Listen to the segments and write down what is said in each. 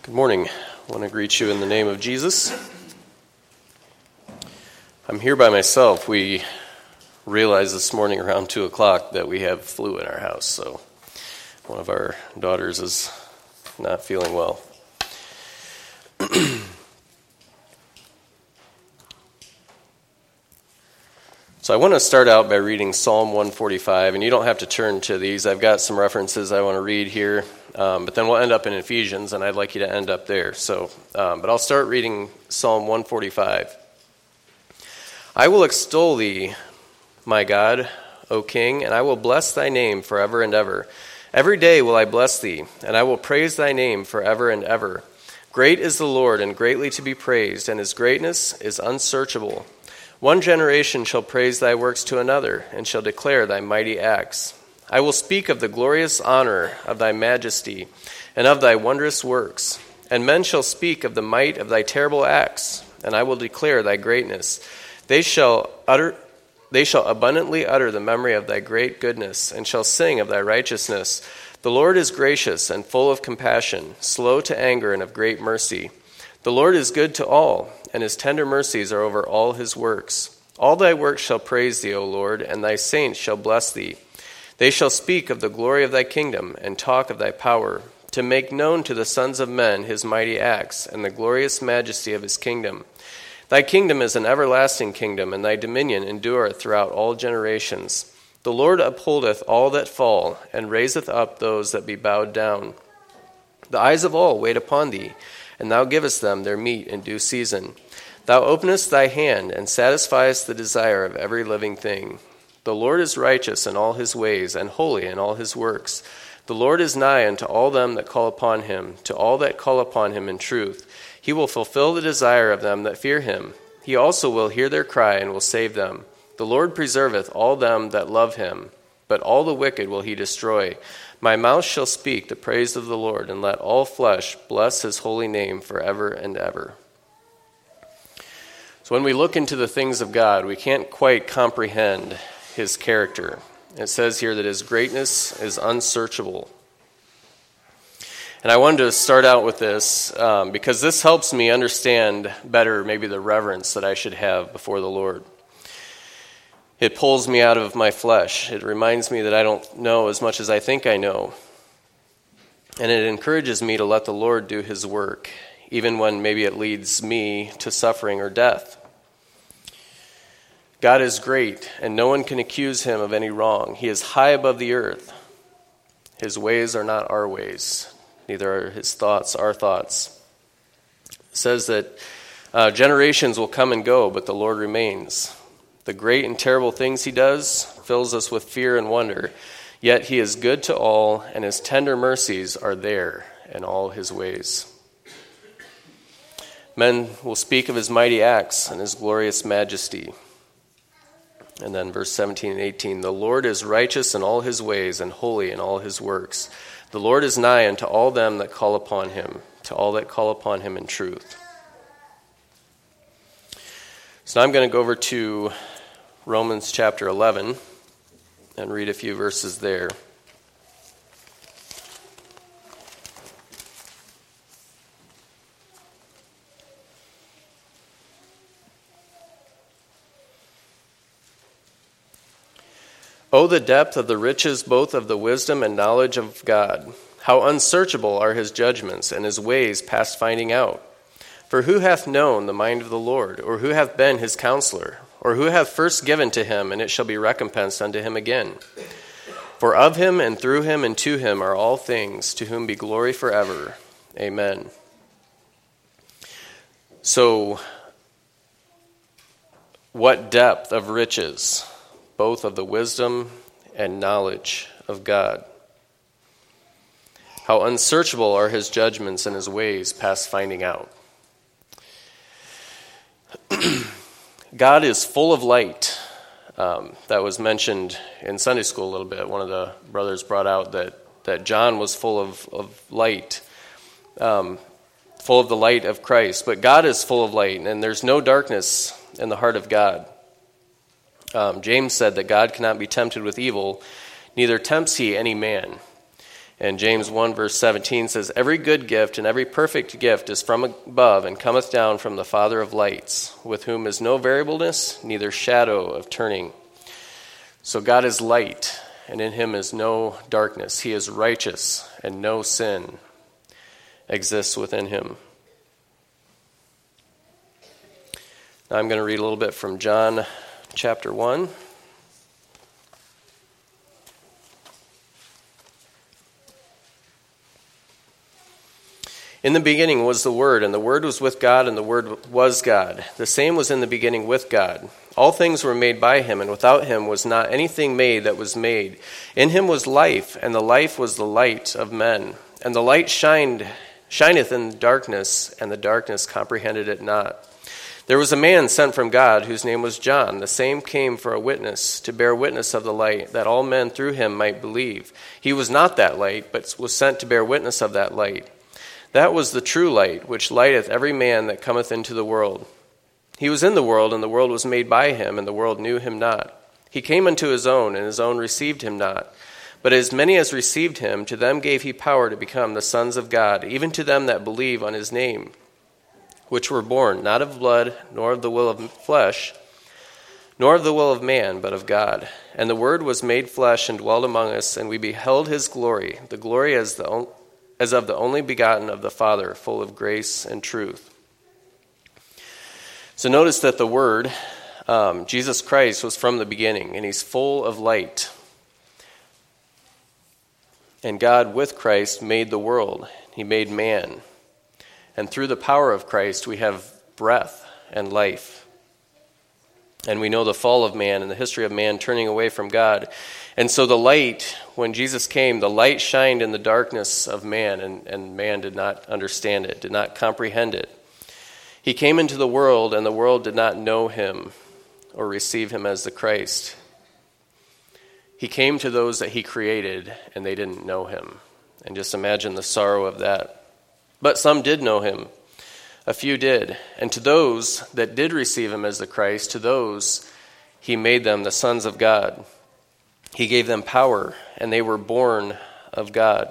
Good morning. I want to greet you in the name of Jesus. I'm here by myself. We realized this morning around 2 o'clock that we have flu in our house, so one of our daughters is not feeling well. So I want to start out by reading Psalm 145, and you don't have to turn to these. I've got some references I want to read here, but then we'll end up in Ephesians, and I'd like you to end up there. But I'll start reading Psalm 145. I will extol thee, my God, O King, and I will bless thy name forever and ever. Every day will I bless thee, and I will praise thy name forever and ever. Great is the Lord, and greatly to be praised, and his greatness is unsearchable. One generation shall praise thy works to another, and shall declare thy mighty acts. I will speak of the glorious honor of thy majesty, and of thy wondrous works. And men shall speak of the might of thy terrible acts, and I will declare thy greatness. They shall abundantly utter the memory of thy great goodness, and shall sing of thy righteousness. The Lord is gracious and full of compassion, slow to anger and of great mercy. The Lord is good to all, and his tender mercies are over all his works. All thy works shall praise thee, O Lord, and thy saints shall bless thee. They shall speak of the glory of thy kingdom, and talk of thy power, to make known to the sons of men his mighty acts, and the glorious majesty of his kingdom. Thy kingdom is an everlasting kingdom, and thy dominion endureth throughout all generations. The Lord upholdeth all that fall, and raiseth up those that be bowed down. The eyes of all wait upon thee, and thou givest them their meat in due season. Thou openest thy hand, and satisfiest the desire of every living thing. The Lord is righteous in all his ways, and holy in all his works. The Lord is nigh unto all them that call upon him, to all that call upon him in truth. He will fulfill the desire of them that fear him. He also will hear their cry, and will save them. The Lord preserveth all them that love him, but all the wicked will he destroy. My mouth shall speak the praise of the Lord, and let all flesh bless his holy name forever and ever. So when we look into the things of God, we can't quite comprehend his character. It says here that his greatness is unsearchable. And I wanted to start out with this because this helps me understand better maybe the reverence that I should have before the Lord. It pulls me out of my flesh. It reminds me that I don't know as much as I think I know. And it encourages me to let the Lord do his work, even when maybe it leads me to suffering or death. God is great, and no one can accuse him of any wrong. He is high above the earth. His ways are not our ways, neither are his thoughts our thoughts. It says that generations will come and go, but the Lord remains. The great and terrible things he does fills us with fear and wonder. Yet he is good to all, and his tender mercies are there in all his ways. Men will speak of his mighty acts and his glorious majesty. And then verse 17 and 18, the Lord is righteous in all his ways and holy in all his works. The Lord is nigh unto all them that call upon him, to all that call upon him in truth. So now I'm going to go over to Romans chapter 11 and read a few verses there. O the depth of the riches both of the wisdom and knowledge of God! How unsearchable are his judgments, and his ways past finding out! For who hath known the mind of the Lord, or who hath been his counselor? Or who hath first given to him, and it shall be recompensed unto him again? For of him, and through him, and to him are all things, to whom be glory forever. Amen. So, what depth of riches, both of the wisdom and knowledge of God. How unsearchable are his judgments and his ways past finding out. God is full of light. That was mentioned in Sunday school a little bit. One of the brothers brought out that John was full of light, full of the light of Christ. But God is full of light, and there's no darkness in the heart of God. James said that God cannot be tempted with evil, neither tempts he any man. And James 1 verse 17 says, "Every good gift and every perfect gift is from above and cometh down from the Father of lights, with whom is no variableness, neither shadow of turning." So God is light, and in him is no darkness. He is righteous, and no sin exists within him. Now I'm going to read a little bit from John chapter 1. "In the beginning was the Word, and the Word was with God, and the Word was God. The same was in the beginning with God. All things were made by him, and without him was not anything made that was made. In him was life, and the life was the light of men. And the light shineth in darkness, and the darkness comprehended it not. There was a man sent from God, whose name was John. The same came for a witness, to bear witness of the light, that all men through him might believe. He was not that light, but was sent to bear witness of that light. That was the true light, which lighteth every man that cometh into the world. He was in the world, and the world was made by him, and the world knew him not. He came unto his own, and his own received him not. But as many as received him, to them gave he power to become the sons of God, even to them that believe on his name, which were born not of blood, nor of the will of flesh, nor of the will of man, but of God. And the Word was made flesh and dwelt among us, and we beheld his glory, the glory as of the only begotten of the Father, full of grace and truth." So notice that the Word, Jesus Christ, was from the beginning, and he's full of light. And God, with Christ, made the world. He made man. And through the power of Christ, we have breath and life. And we know the fall of man and the history of man turning away from God. And so the light, when Jesus came, the light shined in the darkness of man, and man did not understand it, did not comprehend it. He came into the world, and the world did not know him or receive him as the Christ. He came to those that he created, and they didn't know him. And just imagine the sorrow of that. But some did know him. A few did. And to those that did receive him as the Christ, to those he made them the sons of God. He gave them power, and they were born of God.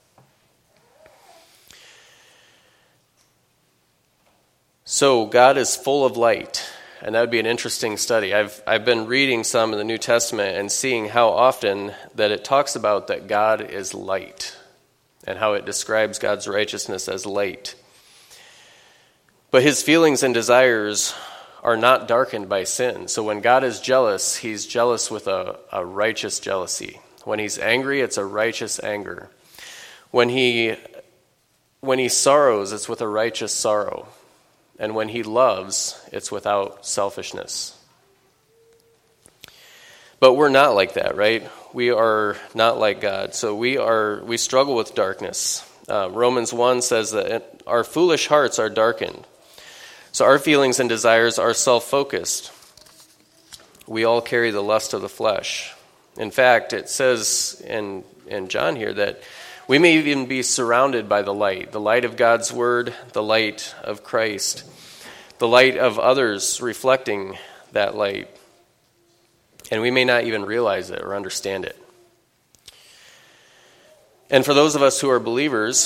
So God is full of light, and that would be an interesting study. I've been reading some in the New Testament and seeing how often that it talks about that God is light, and how it describes God's righteousness as light. But his feelings and desires are not darkened by sin. So when God is jealous, he's jealous with a righteous jealousy. When he's angry, it's a righteous anger. When he sorrows, it's with a righteous sorrow. And when he loves, it's without selfishness. But we're not like that, right? We are not like God. So we struggle with darkness. Romans 1 says that our foolish hearts are darkened. So our feelings and desires are self-focused. We all carry the lust of the flesh. In fact, it says in John here that we may even be surrounded by the light of God's word, the light of Christ, the light of others reflecting that light. And we may not even realize it or understand it. And for those of us who are believers,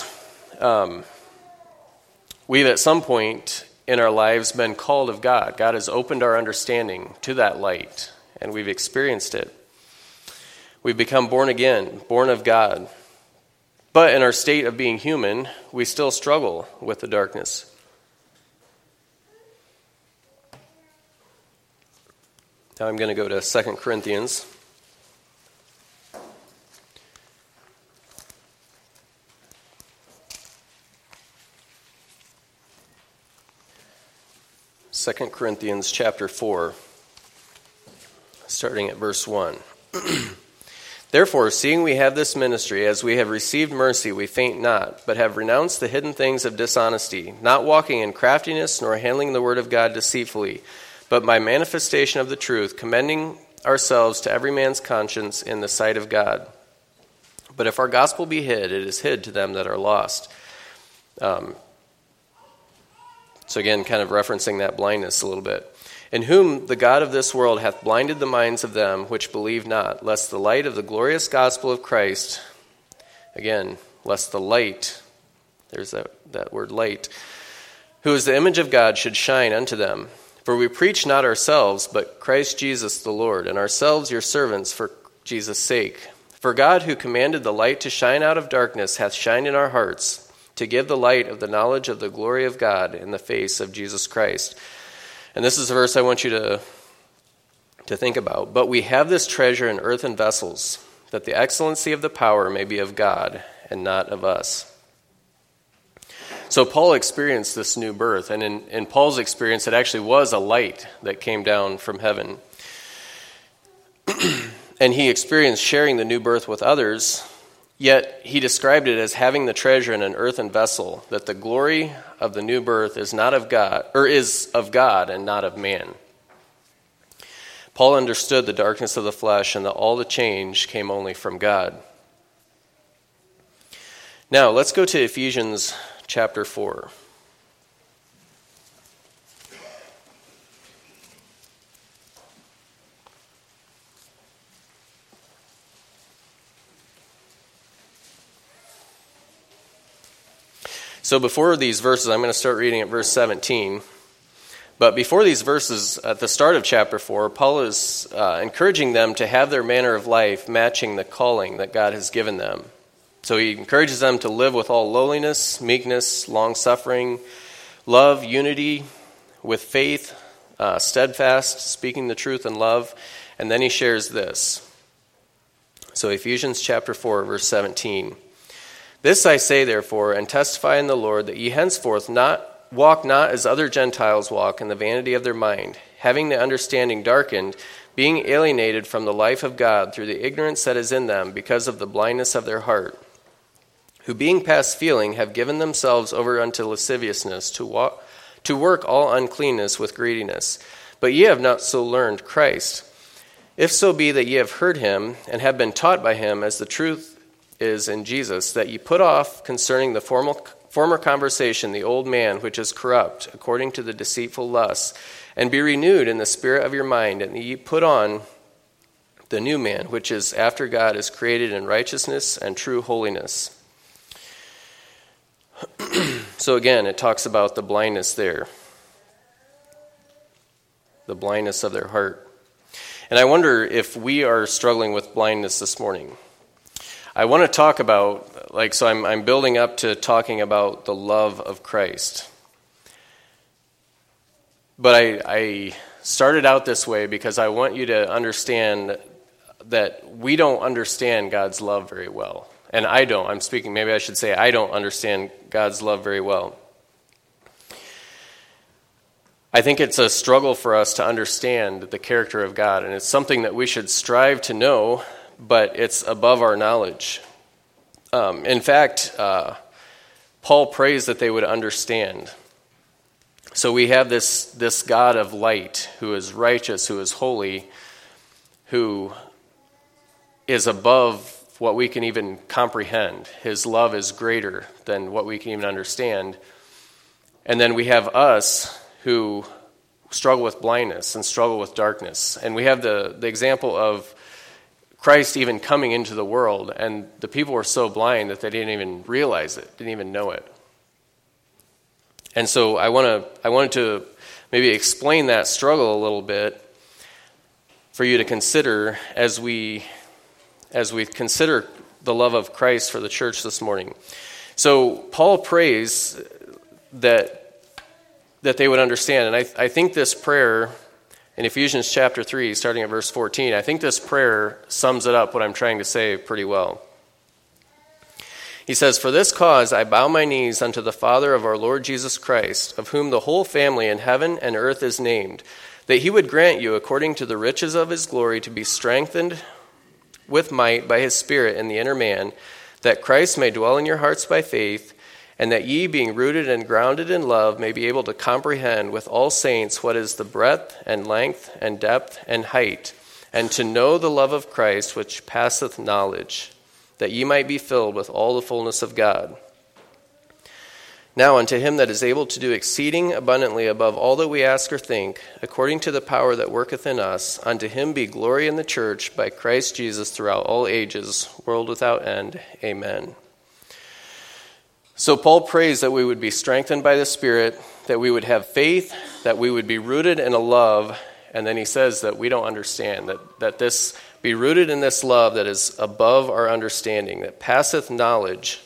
we've at some point in our lives been called of God. God has opened our understanding to that light, and we've experienced it. We've become born again, born of God. But in our state of being human, we still struggle with the darkness. Now I'm going to go to 2 Corinthians. Second Corinthians chapter 4, starting at verse 1. Therefore, seeing we have this ministry, as we have received mercy, we faint not, but have renounced the hidden things of dishonesty, not walking in craftiness, nor handling the word of God deceitfully, but by manifestation of the truth, commending ourselves to every man's conscience in the sight of God. But if our gospel be hid, it is hid to them that are lost. So again, kind of referencing that blindness a little bit. In whom the God of this world hath blinded the minds of them which believe not, lest the light of the glorious gospel of Christ, Again, lest the light, there's that word light, who is the image of God, should shine unto them. For we preach not ourselves, but Christ Jesus the Lord, and ourselves your servants for Jesus' sake. For God, who commanded the light to shine out of darkness, hath shined in our hearts, to give the light of the knowledge of the glory of God in the face of Jesus Christ. And this is a verse I want you to think about. But we have this treasure in earthen vessels, that the excellency of the power may be of God and not of us. So Paul experienced this new birth, and in Paul's experience, it actually was a light that came down from heaven. And he experienced sharing the new birth with others, yet he described it as having the treasure in an earthen vessel, that the glory of the new birth is not of God, or is of God and not of man. Paul understood the darkness of the flesh and that all the change came only from God. Now, let's go to Ephesians chapter 4. So before these verses, I'm going to start reading at verse 17. But before these verses, at the start of chapter 4, Paul is encouraging them to have their manner of life matching the calling that God has given them. So he encourages them to live with all lowliness, meekness, long-suffering, love, unity, with faith, steadfast, speaking the truth in love. And then he shares this. So Ephesians chapter 4, verse 17. This I say, therefore, and testify in the Lord, that ye henceforth walk not as other Gentiles walk in the vanity of their mind, having the understanding darkened, being alienated from the life of God through the ignorance that is in them because of the blindness of their heart, who being past feeling have given themselves over unto lasciviousness, to work all uncleanness with greediness. But ye have not so learned Christ. If so be that ye have heard him, and have been taught by him, as the truth is in Jesus, that ye put off concerning the former conversation the old man which is corrupt, according to the deceitful lusts, and be renewed in the spirit of your mind, and ye put on the new man, which is after God is created in righteousness and true holiness. So again, it talks about the blindness there. The blindness of their heart. And I wonder if we are struggling with blindness this morning. I want to talk about, so I'm building up to talking about the love of Christ. But I started out this way because I want you to understand that we don't understand God's love very well. And I don't. Maybe I should say I don't understand God's love very well. I think it's a struggle for us to understand the character of God, and it's something that we should strive to know, but it's above our knowledge. In fact, Paul prays that they would understand. So we have this God of light who is righteous, who is holy, who is above what we can even comprehend. His love is greater than what we can even understand. And then we have us who struggle with blindness and struggle with darkness. And we have the example of Christ even coming into the world, and the people were so blind that they didn't even realize it, didn't even know it. And so I wanted to maybe explain that struggle a little bit for you to consider as we consider the love of Christ for the church this morning. So Paul prays that they would understand, and I think this prayer in Ephesians chapter 3, starting at verse 14, I think this prayer sums it up, what I'm trying to say, pretty well. He says, "For this cause I bow my knees unto the Father of our Lord Jesus Christ, of whom the whole family in heaven and earth is named, that he would grant you, according to the riches of his glory, to be strengthened with might by his Spirit in the inner man, that Christ may dwell in your hearts by faith, and that ye, being rooted and grounded in love, may be able to comprehend with all saints what is the breadth and length and depth and height, and to know the love of Christ which passeth knowledge, that ye might be filled with all the fullness of God. Now unto him that is able to do exceeding abundantly above all that we ask or think, according to the power that worketh in us, unto him be glory in the church by Christ Jesus throughout all ages, world without end. Amen." So Paul prays that we would be strengthened by the Spirit, that we would have faith, that we would be rooted in a love, and then he says that we don't understand, that this be rooted in this love that is above our understanding, that passeth knowledge.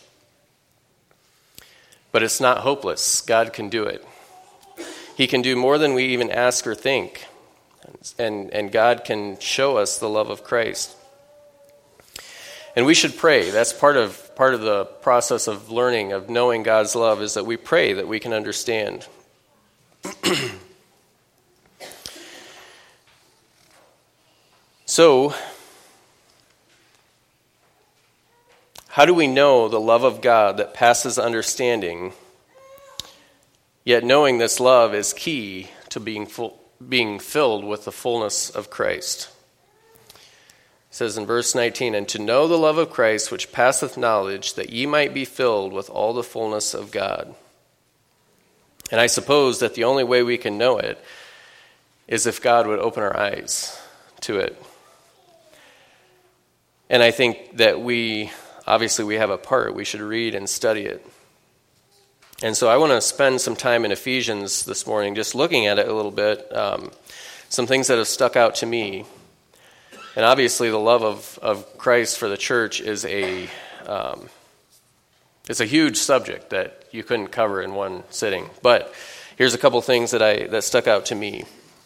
But it's not hopeless. God can do it. He can do more than we even ask or think. And God can show us the love of Christ. And we should pray. That's part of the process of learning, of knowing God's love, is that we pray that we can understand. So, how do we know the love of God that passes understanding, yet knowing this love is key to being filled with the fullness of Christ? It says in verse 19, "And to know the love of Christ which passeth knowledge, that ye might be filled with all the fullness of God." And I suppose that the only way we can know it is if God would open our eyes to it. And I think that obviously we have a part. We should read and study it. And so I want to spend some time in Ephesians this morning just looking at it a little bit. Some things that have stuck out to me. And obviously the love of Christ for the church is it's a huge subject that you couldn't cover in one sitting. But here's a couple things that stuck out to me.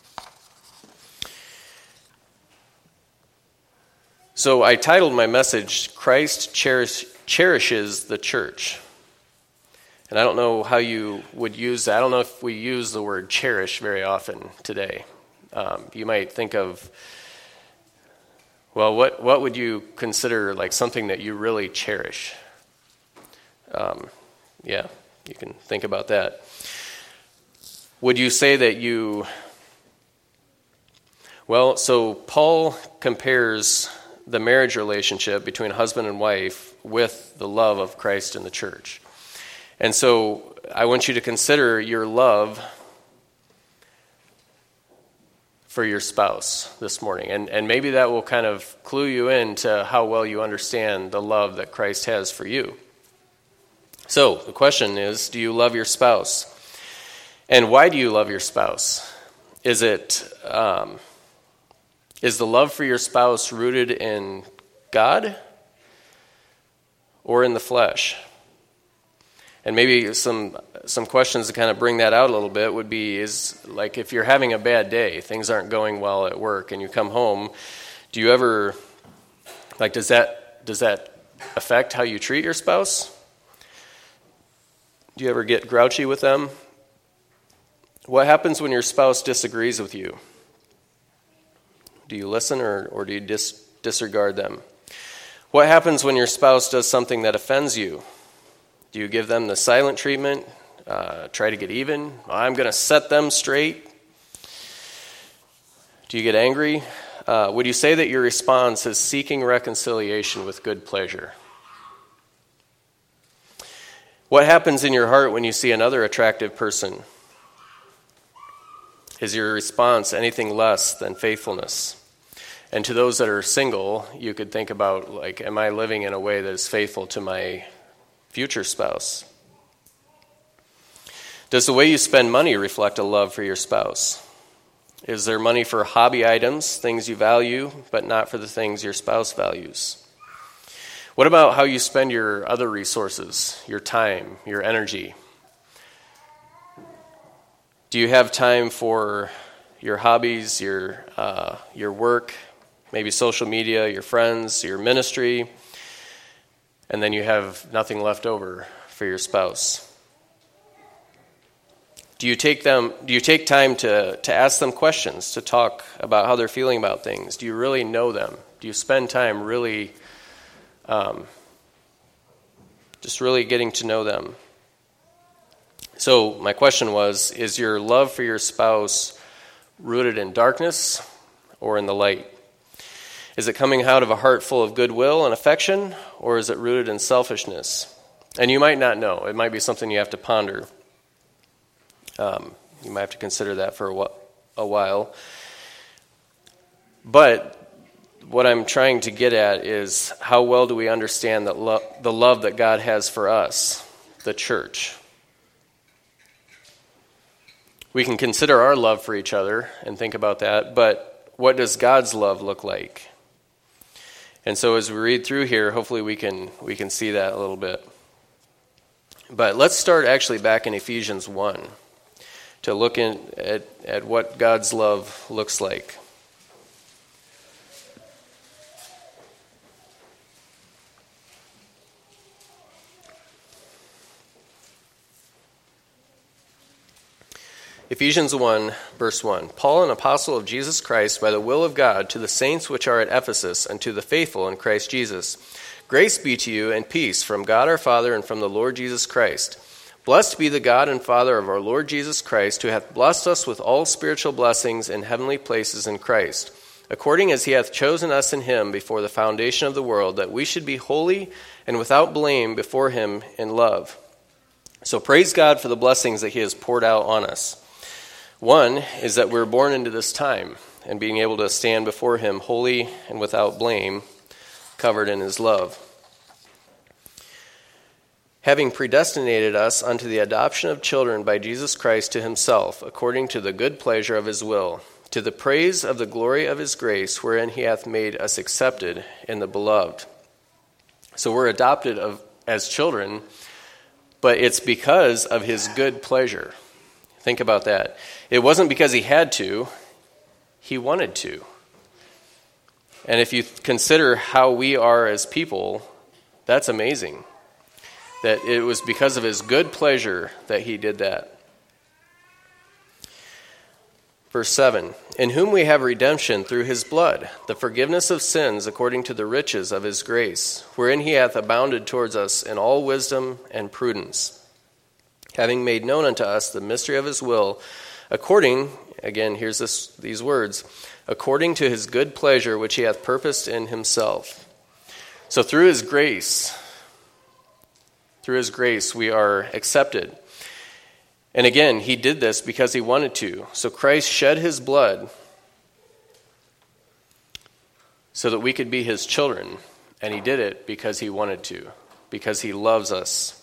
So I titled my message, "Christ Cherishes the Church." And I don't know how you would use that. I don't know if we use the word cherish very often today. You might think of, well, what would you consider like something that you really cherish? Yeah, you can think about that. Would you say that you... Well, so Paul compares the marriage relationship between husband and wife with the love of Christ in the church. And so I want you to consider your love for your spouse this morning. And maybe that will kind of clue you into how well you understand the love that Christ has for you. So the question is, do you love your spouse? And why do you love your spouse? Is the love for your spouse rooted in God or in the flesh? And maybe some questions to kind of bring that out a little bit would be, is like if you're having a bad day, things aren't going well at work, and you come home, do you ever, like, does that affect how you treat your spouse? Do you ever get grouchy with them? What happens when your spouse disagrees with you? Do you listen or do you disregard them? What happens when your spouse does something that offends you? Do you give them the silent treatment? Try to get even? I'm going to set them straight? Do you get angry? Would you say that your response is seeking reconciliation with good pleasure? What happens in your heart when you see another attractive person? Is your response anything less than faithfulness? And to those that are single, you could think about, like, am I living in a way that is faithful to my future spouse? Does the way you spend money reflect a love for your spouse? Is there money for hobby items, things you value, but not for the things your spouse values? What about how you spend your other resources, your time, your energy? Do you have time for your hobbies, your work, maybe social media, your friends, your ministry, and then you have nothing left over for your spouse? Do you take time to ask them questions, to talk about how they're feeling about things? Do you really know them? Do you spend time really just really getting to know them? So my question was, is your love for your spouse rooted in darkness or in the light? Is it coming out of a heart full of goodwill and affection, or is it rooted in selfishness? And you might not know. It might be something you have to ponder. You might have to consider that for a while. But what I'm trying to get at is, how well do we understand the love that God has for us? the church. We can consider our love for each other and think about that, but what does God's love look like? And so as we read through here, hopefully we can see that a little bit. But let's start actually back in Ephesians 1 to look at what God's love looks like. Ephesians 1, verse 1. Paul, an apostle of Jesus Christ, by the will of God, to the saints which are at Ephesus, and to the faithful in Christ Jesus. Grace be to you and peace from God our Father and from the Lord Jesus Christ. Blessed be the God and Father of our Lord Jesus Christ, who hath blessed us with all spiritual blessings in heavenly places in Christ, according as he hath chosen us in him before the foundation of the world, that we should be holy and without blame before him in love. So praise God for the blessings that he has poured out on us. One is that we're born into this time and being able to stand before him holy and without blame, covered in his love. Having predestinated us unto the adoption of children by Jesus Christ to himself, according to the good pleasure of his will, to the praise of the glory of his grace, wherein he hath made us accepted in the beloved. So we're adopted as children, but it's because of his good pleasure. Think about that. It wasn't because he had to, he wanted to. And if you consider how we are as people, that's amazing. That it was because of his good pleasure that he did that. Verse 7, in whom we have redemption through his blood, the forgiveness of sins according to the riches of his grace, wherein he hath abounded towards us in all wisdom and prudence, having made known unto us the mystery of his will, according, again, here's these words, according to his good pleasure which he hath purposed in himself. So through his grace we are accepted. And again, he did this because he wanted to. So Christ shed his blood so that we could be his children. And he did it because he wanted to, because he loves us.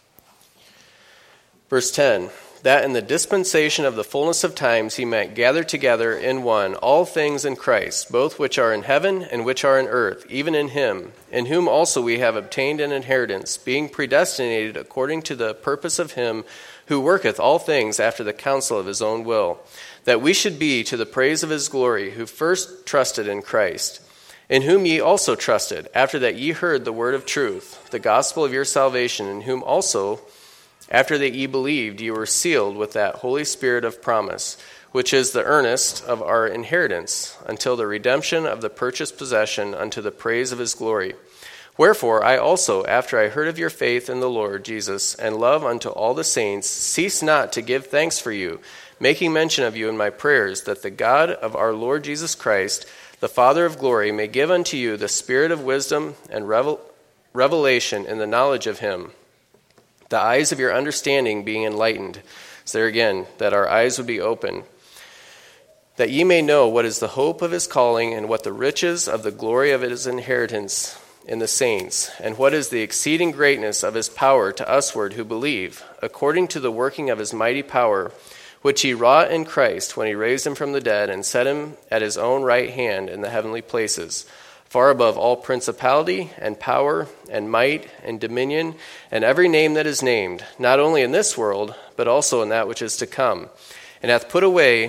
Verse 10, that in the dispensation of the fullness of times he might gather together in one all things in Christ, both which are in heaven and which are in earth, even in him, in whom also we have obtained an inheritance, being predestinated according to the purpose of him who worketh all things after the counsel of his own will, that we should be to the praise of his glory, who first trusted in Christ, in whom ye also trusted, after that ye heard the word of truth, the gospel of your salvation, in whom also, after that ye believed, ye were sealed with that Holy Spirit of promise, which is the earnest of our inheritance, until the redemption of the purchased possession unto the praise of his glory. Wherefore I also, after I heard of your faith in the Lord Jesus, and love unto all the saints, cease not to give thanks for you, making mention of you in my prayers, that the God of our Lord Jesus Christ, the Father of glory, may give unto you the spirit of wisdom and revelation in the knowledge of him, the eyes of your understanding being enlightened. So there again, that our eyes would be open, that ye may know what is the hope of his calling, and what the riches of the glory of his inheritance in the saints, and what is the exceeding greatness of his power to usward who believe, according to the working of his mighty power, which he wrought in Christ when he raised him from the dead and set him at his own right hand in the heavenly places, far above all principality and power and might and dominion and every name that is named, not only in this world, but also in that which is to come, and hath put away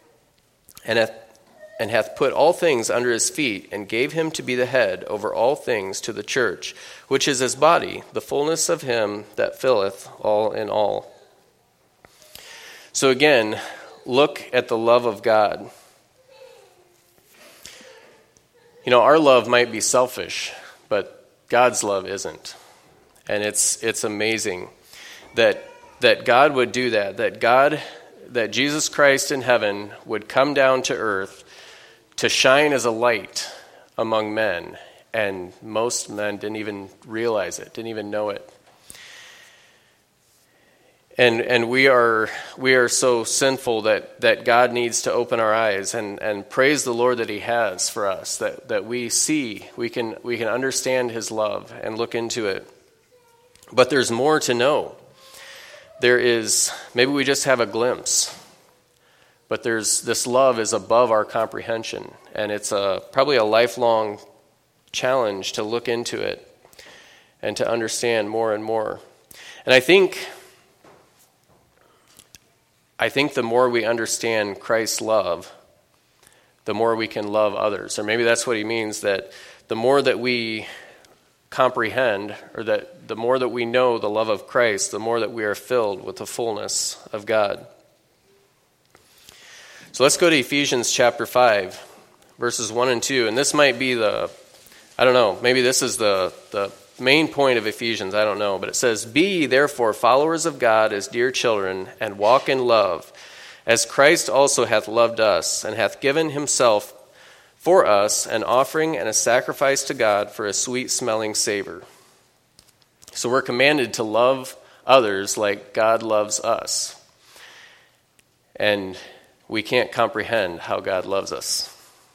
and hath put all things under his feet, and gave him to be the head over all things to the church, which is his body, the fullness of him that filleth all in all. So again, look at the love of God. You know, our love might be selfish, but God's love isn't. And it's amazing that God would do that, that Jesus Christ in heaven would come down to earth to shine as a light among men, and most men didn't even realize it, didn't even know it. And we are so sinful that God needs to open our eyes, and praise the Lord that he has for us, that we see, we can understand his love and look into it. But there's more to know. maybe we just have a glimpse, but this love is above our comprehension, and it's probably a lifelong challenge to look into it and to understand more and more. And I think the more we understand Christ's love, the more we can love others. Or maybe that's what he means, that the more that we comprehend, or that the more that we know the love of Christ, the more that we are filled with the fullness of God. So let's go to Ephesians chapter 5, verses 1 and 2. And this might be maybe this is the main point of Ephesians, I don't know. But it says, "Be ye therefore followers of God as dear children, and walk in love, as Christ also hath loved us, and hath given himself for us an offering and a sacrifice to God for a sweet-smelling savor." So we're commanded to love others like God loves us. And we can't comprehend how God loves us.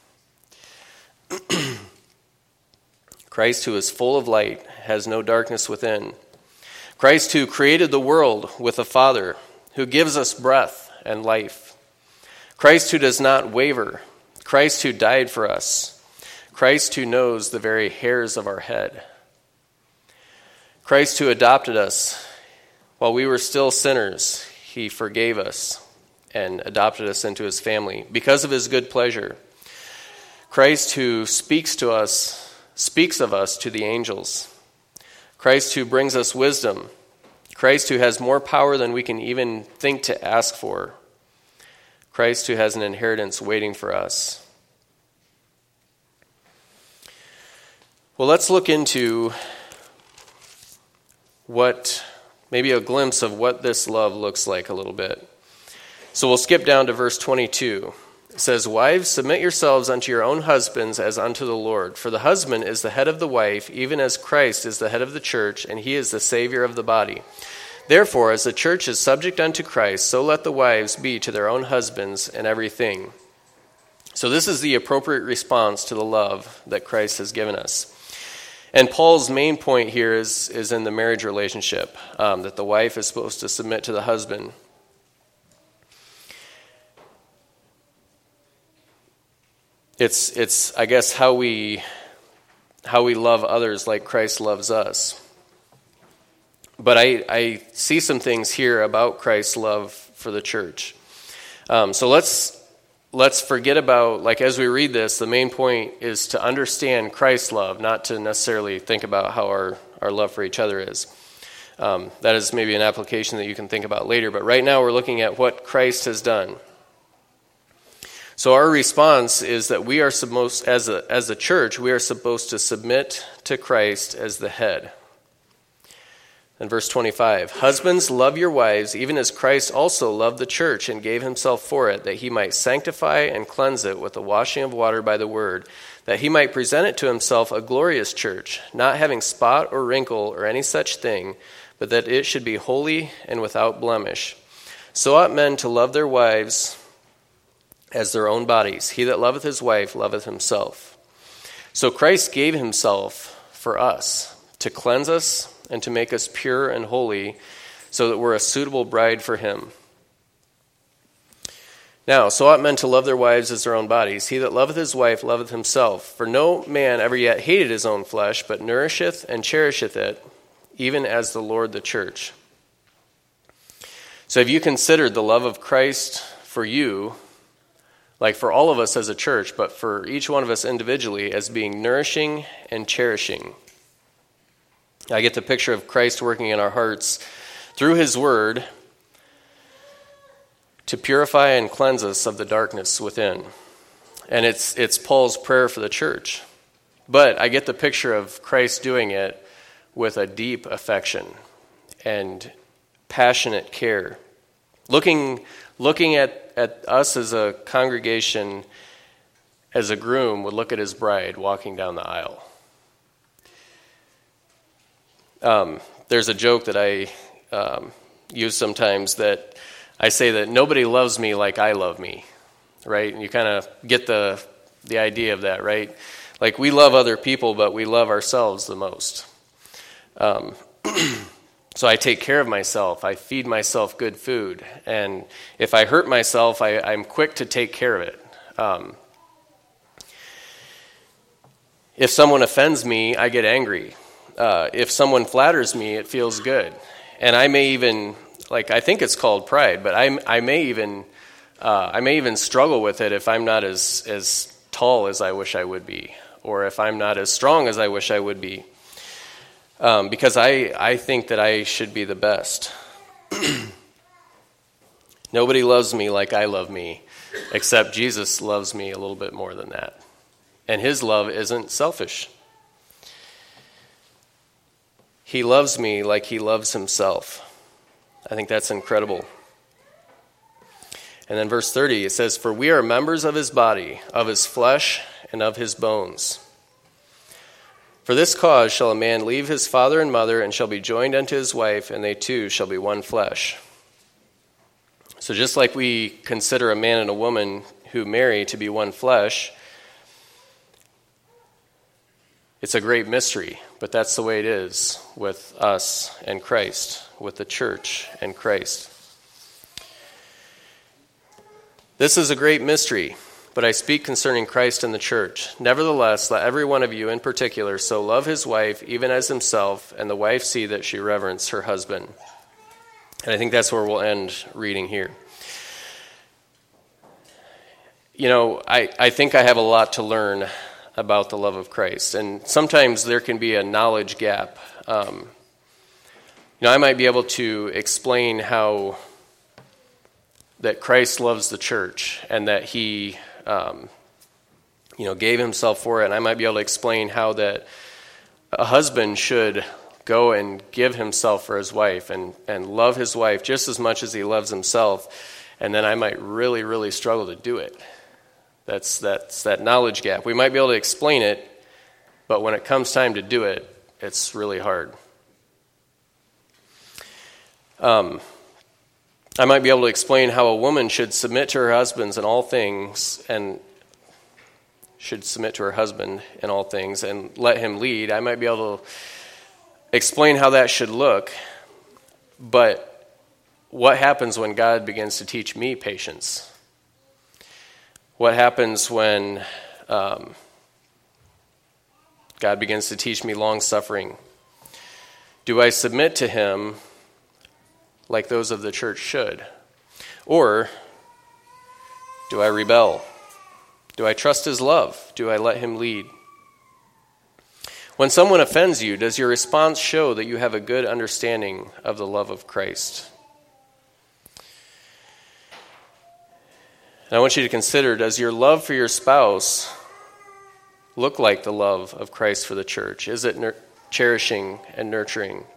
Christ, who is full of light, has no darkness within. Christ, who created the world with the Father, who gives us breath and life. Christ, who does not waver. Christ, who died for us. Christ, who knows the very hairs of our head. Christ, who adopted us while we were still sinners. He forgave us and adopted us into his family because of his good pleasure. Christ, who speaks of us to the angels. Christ, who brings us wisdom. Christ, who has more power than we can even think to ask for. Christ, who has an inheritance waiting for us. Well, let's look into maybe a glimpse of what this love looks like a little bit. So we'll skip down to verse 22. It says, "Wives, submit yourselves unto your own husbands as unto the Lord. For the husband is the head of the wife, even as Christ is the head of the church, and he is the Savior of the body. Therefore, as the church is subject unto Christ, so let the wives be to their own husbands in everything." So this is the appropriate response to the love that Christ has given us. And Paul's main point here is in the marriage relationship, that the wife is supposed to submit to the husband. It's I guess how we love others like Christ loves us. But I see some things here about Christ's love for the church. So let's forget about, like, as we read this, the main point is to understand Christ's love, not to necessarily think about how our love for each other is. That is maybe an application that you can think about later. But right now we're looking at what Christ has done. So our response is that we are supposed, as a church, we are supposed to submit to Christ as the head. In verse 25, "Husbands, love your wives, even as Christ also loved the church and gave himself for it, that he might sanctify and cleanse it with the washing of water by the word, that he might present it to himself a glorious church, not having spot or wrinkle or any such thing, but that it should be holy and without blemish. So ought men to love their wives as their own bodies. He that loveth his wife loveth himself." So Christ gave himself for us, to cleanse us and to make us pure and holy, so that we're a suitable bride for him. Now, so ought men to love their wives as their own bodies. He that loveth his wife loveth himself. For no man ever yet hated his own flesh, but nourisheth and cherisheth it, even as the Lord the church. So have you considered the love of Christ for you, like for all of us as a church, but for each one of us individually, as being nourishing and cherishing? I get the picture of Christ working in our hearts through his word to purify and cleanse us of the darkness within. And it's Paul's prayer for the church. But I get the picture of Christ doing it with a deep affection and passionate care. Looking at us as a congregation, as a groom would look at his bride walking down the aisle. There's a joke that I use sometimes that I say that nobody loves me like I love me, right? And you kind of get the idea of that, right? Like, we love other people, but we love ourselves the most. So I take care of myself. I feed myself good food. And if I hurt myself, I'm quick to take care of it. If someone offends me, I get angry. If someone flatters me, it feels good. And I may even, I think it's called pride, but I may even struggle with it if I'm not as tall as I wish I would be, or if I'm not as strong as I wish I would be. Because I think that I should be the best. Nobody loves me like I love me, except Jesus loves me a little bit more than that. And his love isn't selfish. He loves me like he loves himself. I think that's incredible. And then verse 30, it says, "For we are members of his body, of his flesh, and of his bones. For this cause shall a man leave his father and mother, and shall be joined unto his wife, and they two shall be one flesh." So just like we consider a man and a woman who marry to be one flesh, it's a great mystery, but that's the way it is with us and Christ, with the church and Christ. "This is a great mystery, but I speak concerning Christ and the church. Nevertheless, let every one of you in particular so love his wife even as himself, and the wife see that she reverence her husband." And I think that's where we'll end reading here. I think I have a lot to learn about the love of Christ, and sometimes there can be a knowledge gap. I might be able to explain how that Christ loves the church and that he gave himself for it. And I might be able to explain how that a husband should go and give himself for his wife and love his wife just as much as he loves himself. And then I might really, really struggle to do it. That's that knowledge gap. We might be able to explain it, but when it comes time to do it, it's really hard. I might be able to explain how a woman should submit to her husbands in all things and let him lead. I might be able to explain how that should look, but what happens when God begins to teach me patience? What happens when God begins to teach me long-suffering? Do I submit to him like those of the church should? Or do I rebel? Do I trust his love? Do I let him lead? When someone offends you, does your response show that you have a good understanding of the love of Christ? And I want you to consider, does your love for your spouse look like the love of Christ for the church? Is it cherishing and nurturing?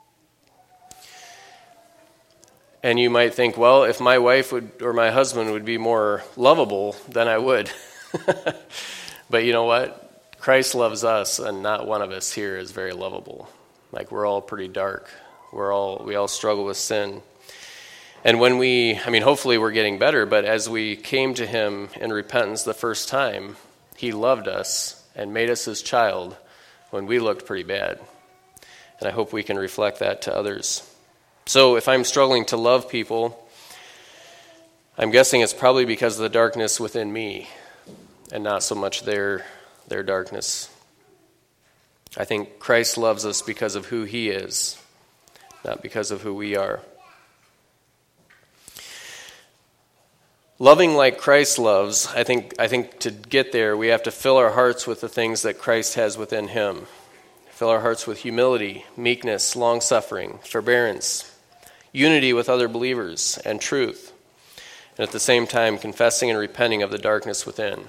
And you might think, well, if my wife or my husband would be more lovable, then I would. But you know what? Christ loves us, and not one of us here is very lovable. We're all pretty dark. We all struggle with sin. And when hopefully we're getting better, but as we came to him in repentance the first time, he loved us and made us his child when we looked pretty bad. And I hope we can reflect that to others. So if I'm struggling to love people, I'm guessing it's probably because of the darkness within me and not so much their darkness. I think Christ loves us because of who he is, not because of who we are. Loving like Christ loves, I think to get there, we have to fill our hearts with the things that Christ has within him. Fill our hearts with humility, meekness, long-suffering, forbearance, unity with other believers, and truth, and at the same time confessing and repenting of the darkness within.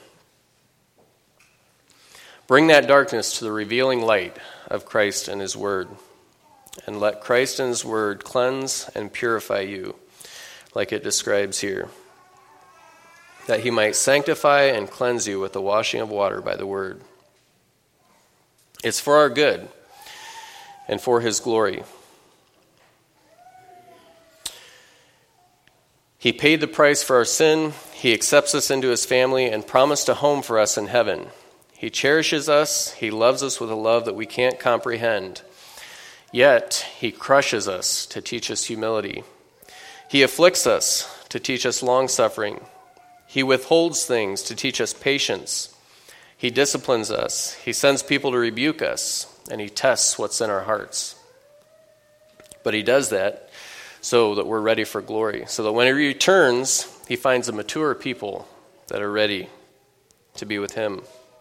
Bring that darkness to the revealing light of Christ and his word, and let Christ and his word cleanse and purify you, like it describes here, that he might sanctify and cleanse you with the washing of water by the word. It's for our good and for his glory. He paid the price for our sin. He accepts us into his family and promised a home for us in heaven. He cherishes us. He loves us with a love that we can't comprehend. Yet he crushes us to teach us humility. He afflicts us to teach us long-suffering. He withholds things to teach us patience. He disciplines us. He sends people to rebuke us, and he tests what's in our hearts. But he does that so that we're ready for glory, so that when he returns, he finds a mature people that are ready to be with him.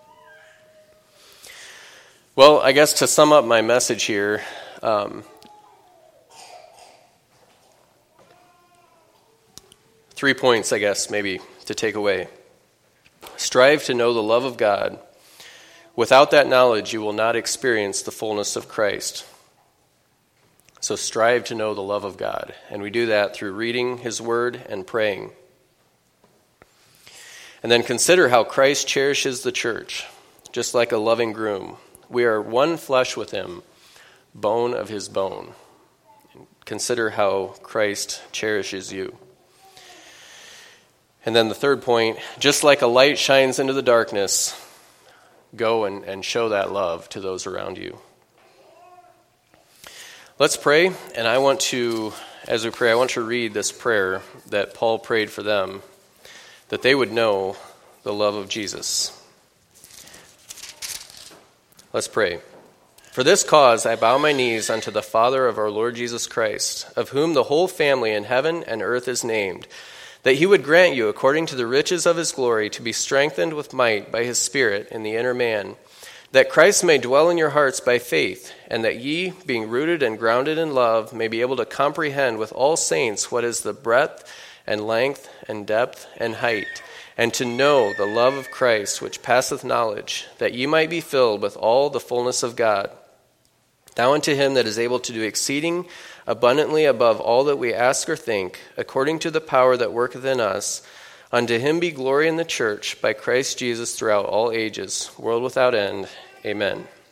Well, I guess to sum up my message here, 3 points, I guess, maybe to take away. Strive to know the love of God. Without that knowledge, you will not experience the fullness of Christ. So strive to know the love of God. And we do that through reading his word and praying. And then consider how Christ cherishes the church, just like a loving groom. We are one flesh with him, bone of his bone. Consider how Christ cherishes you. And then the third point, just like a light shines into the darkness, go and show that love to those around you. Let's pray, and as we pray, I want to read this prayer that Paul prayed for them, that they would know the love of Jesus. Let's pray. For this cause I bow my knees unto the Father of our Lord Jesus Christ, of whom the whole family in heaven and earth is named, that he would grant you, according to the riches of his glory, to be strengthened with might by his Spirit in the inner man, that Christ may dwell in your hearts by faith, and that ye, being rooted and grounded in love, may be able to comprehend with all saints what is the breadth and length and depth and height, and to know the love of Christ, which passeth knowledge, that ye might be filled with all the fullness of God. Now unto him that is able to do exceeding abundantly above all that we ask or think, according to the power that worketh in us, unto him be glory in the church by Christ Jesus throughout all ages, world without end. Amen.